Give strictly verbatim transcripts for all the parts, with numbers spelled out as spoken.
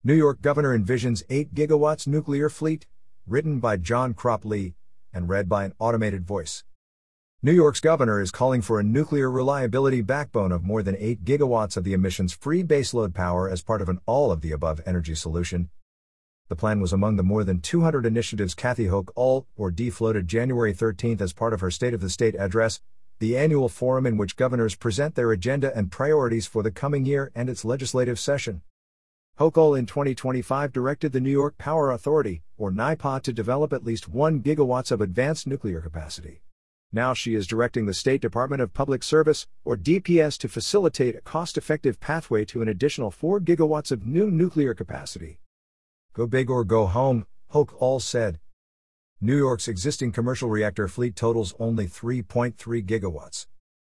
New York governor envisions eight gigawatts nuclear fleet, written by John Crop Lee, and read by an automated voice. New York's governor is calling for a nuclear reliability backbone of more than eight gigawatts of the emissions-free baseload power as part of an all-of-the-above energy solution. The plan was among the more than two hundred initiatives Kathy Hochul, or D, floated January thirteenth as part of her State of the State address, the annual forum in which governors present their agenda and priorities for the coming year and its legislative session. Hochul in twenty twenty-five directed the New York Power Authority, or N Y P A, to develop at least one gigawatts of advanced nuclear capacity. Now she is directing the State Department of Public Service, or D P S, to facilitate a cost-effective pathway to an additional four gigawatts of new nuclear capacity. Go big or go home, Hochul said. New York's existing commercial reactor fleet totals only three point three gigawatts.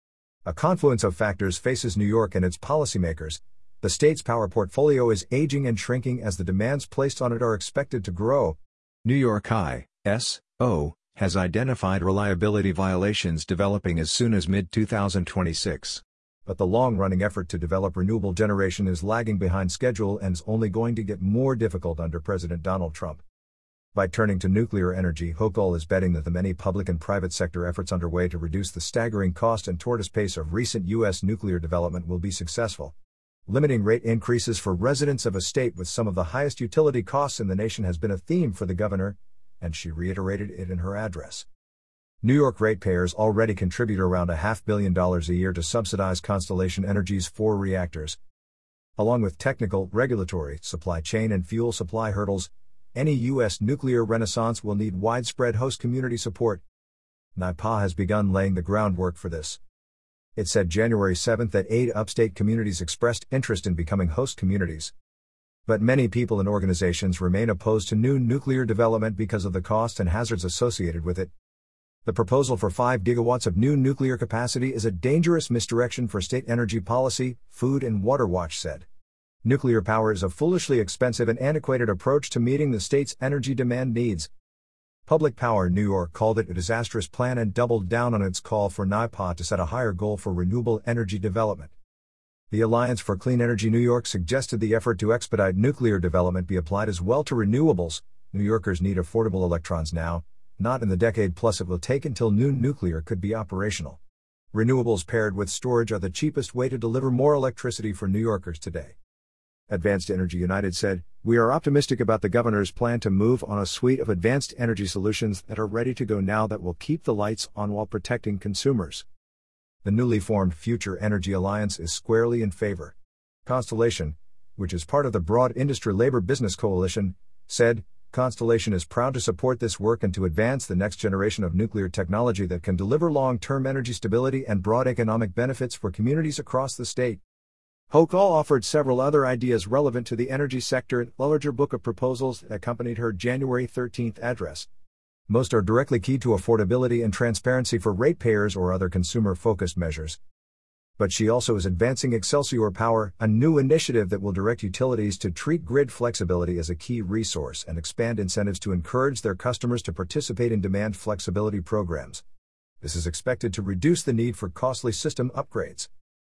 A confluence of factors faces New York and its policymakers. The state's power portfolio is aging and shrinking as the demands placed on it are expected to grow. New York I S O has identified reliability violations developing as soon as mid twenty twenty-six. But the long-running effort to develop renewable generation is lagging behind schedule and is only going to get more difficult under President Donald Trump. By turning to nuclear energy, Hochul is betting that the many public and private sector efforts underway to reduce the staggering cost and tortoise pace of recent U S nuclear development will be successful. Limiting rate increases for residents of a state with some of the highest utility costs in the nation has been a theme for the governor, and she reiterated it in her address. New York ratepayers already contribute around a half billion dollars a year to subsidize Constellation Energy's four reactors. Along with technical, regulatory, supply chain and fuel supply hurdles, any U S nuclear renaissance will need widespread host community support. N Y P A has begun laying the groundwork for this. It said January seventh that eight upstate communities expressed interest in becoming host communities. But many people and organizations remain opposed to new nuclear development because of the cost and hazards associated with it. The proposal for five gigawatts of new nuclear capacity is a dangerous misdirection for state energy policy, Food and Water Watch said. Nuclear power is a foolishly expensive and antiquated approach to meeting the state's energy demand needs. Public Power New York called it a disastrous plan and doubled down on its call for N Y P A to set a higher goal for renewable energy development. The Alliance for Clean Energy New York suggested the effort to expedite nuclear development be applied as well to renewables. New Yorkers need affordable electrons now, not in the decade plus it will take until new nuclear could be operational. Renewables paired with storage are the cheapest way to deliver more electricity for New Yorkers today. Advanced Energy United said, "We are optimistic about the governor's plan to move on a suite of advanced energy solutions that are ready to go now that will keep the lights on while protecting consumers." The newly formed Future Energy Alliance is squarely in favor. Constellation, which is part of the broad industry labor business coalition, said, "Constellation is proud to support this work and to advance the next generation of nuclear technology that can deliver long-term energy stability and broad economic benefits for communities across the state." Hochul offered several other ideas relevant to the energy sector in a larger book of proposals that accompanied her January thirteenth address. Most are directly keyed to affordability and transparency for ratepayers or other consumer-focused measures. But she also is advancing Excelsior Power, a new initiative that will direct utilities to treat grid flexibility as a key resource and expand incentives to encourage their customers to participate in demand flexibility programs. This is expected to reduce the need for costly system upgrades.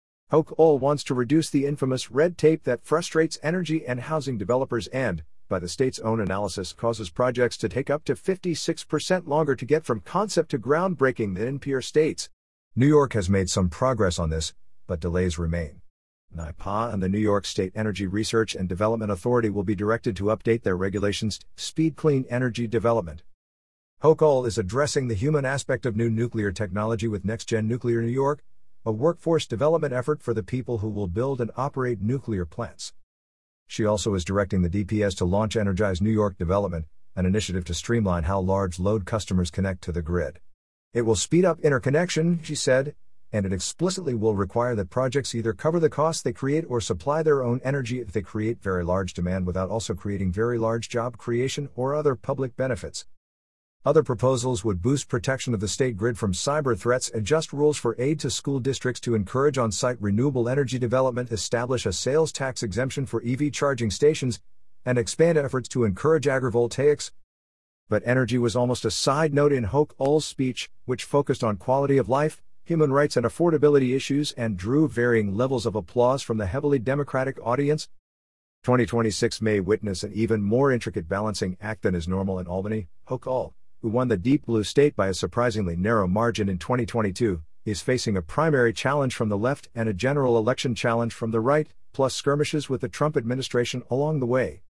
Hochul wants to reduce the infamous red tape that frustrates energy and housing developers and, by the state's own analysis, causes projects to take up to fifty-six percent longer to get from concept to groundbreaking than in peer states. New York has made some progress on this, but delays remain. N Y P A and the New York State Energy Research and Development Authority will be directed to update their regulations to speed clean energy development. Hochul is addressing the human aspect of new nuclear technology with NextGen Nuclear New York, a workforce development effort for the people who will build and operate nuclear plants. She also is directing the D P S to launch Energize New York Development, an initiative to streamline how large load customers connect to the grid. It will speed up interconnection, she said, and it explicitly will require that projects either cover the costs they create or supply their own energy if they create very large demand without also creating very large job creation or other public benefits. Other proposals would boost protection of the state grid from cyber threats, adjust rules for aid to school districts to encourage on-site renewable energy development, establish a sales tax exemption for E V charging stations, and expand efforts to encourage agrivoltaics. But energy was almost a side note in Hochul's speech, which focused on quality of life, human rights and affordability issues and drew varying levels of applause from the heavily Democratic audience. twenty twenty-six may witness an even more intricate balancing act than is normal in Albany. Hochul, who won the Deep Blue state by a surprisingly narrow margin in twenty twenty-two, is facing a primary challenge from the left and a general election challenge from the right, plus skirmishes with the Trump administration along the way.